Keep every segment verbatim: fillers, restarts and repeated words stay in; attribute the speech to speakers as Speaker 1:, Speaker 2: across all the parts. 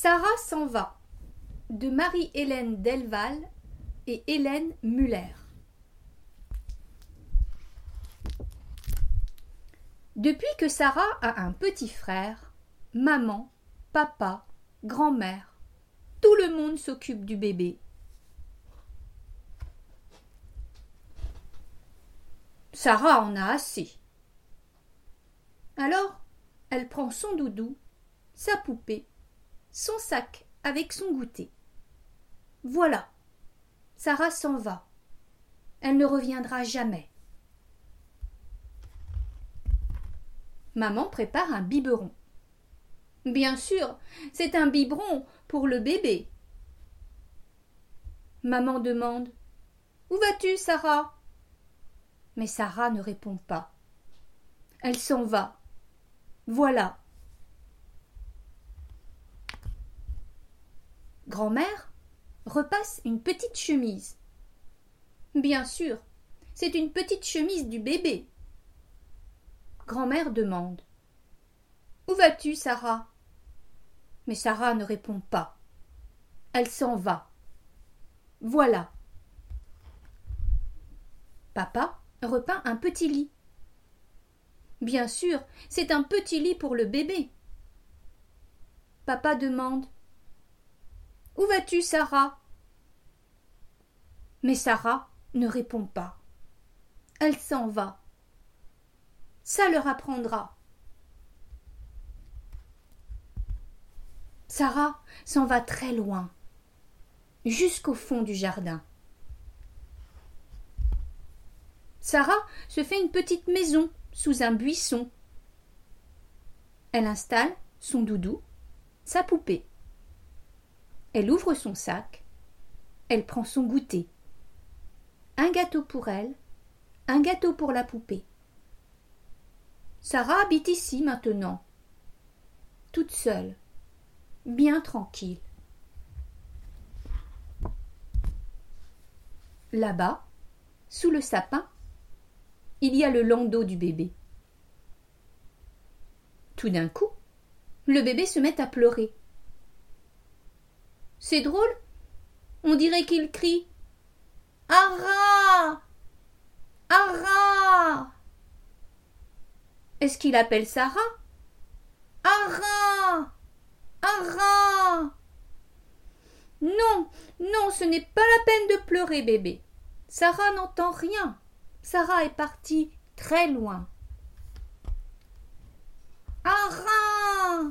Speaker 1: Sarah s'en va de Marie-Hélène Delval et Hélène Muller. Depuis que Sarah a un petit frère, maman, papa, grand-mère, tout le monde s'occupe du bébé. Sarah en a assez. Alors, elle prend son doudou, sa poupée, son sac avec son goûter. Voilà, Sarah s'en va. Elle ne reviendra jamais. Maman prépare un biberon. Bien sûr, c'est un biberon pour le bébé. Maman demande « Où vas-tu, Sarah ?» Mais Sarah ne répond pas. Elle s'en va. Voilà. Grand-mère repasse une petite chemise. Bien sûr, c'est une petite chemise du bébé. Grand-mère demande « Où vas-tu, Sarah ?» Mais Sarah ne répond pas. Elle s'en va. Voilà. Papa repeint un petit lit. Bien sûr, c'est un petit lit pour le bébé. Papa demande « Où vas-tu, Sarah ?» Mais Sarah ne répond pas. Elle s'en va. Ça leur apprendra. Sarah s'en va très loin, jusqu'au fond du jardin. Sarah se fait une petite maison sous un buisson. Elle installe son doudou, sa poupée. Elle ouvre son sac. Elle prend son goûter. Un gâteau pour elle, un gâteau pour la poupée. Sarah habite ici maintenant, toute seule, bien tranquille. Là-bas, sous le sapin, il y a le landau du bébé. Tout d'un coup, le bébé se met à pleurer. C'est drôle, on dirait qu'il crie « Ara ! Ara !» Est-ce qu'il appelle Sarah ? Ara ! Ara ! Non, non, ce n'est pas la peine de pleurer, bébé. Sarah n'entend rien. Sarah est partie très loin. Ara !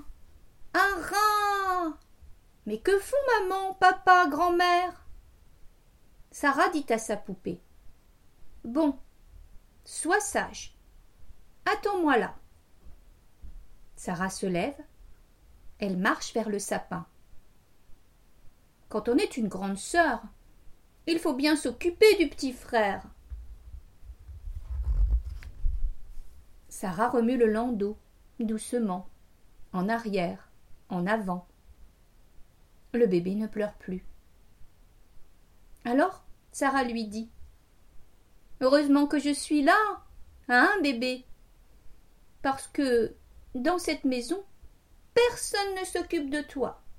Speaker 1: Ara ! Mais que font maman, papa, grand-mère ? Sarah dit à sa poupée. Bon, sois sage. Attends-moi là. Sarah se lève. Elle marche vers le sapin. Quand on est une grande sœur, il faut bien s'occuper du petit frère. Sarah remue le landau, doucement, en arrière, en avant. Le bébé ne pleure plus. Alors, Sarah lui dit « Heureusement que je suis là, hein, bébé ? Parce que, dans cette maison, personne ne s'occupe de toi.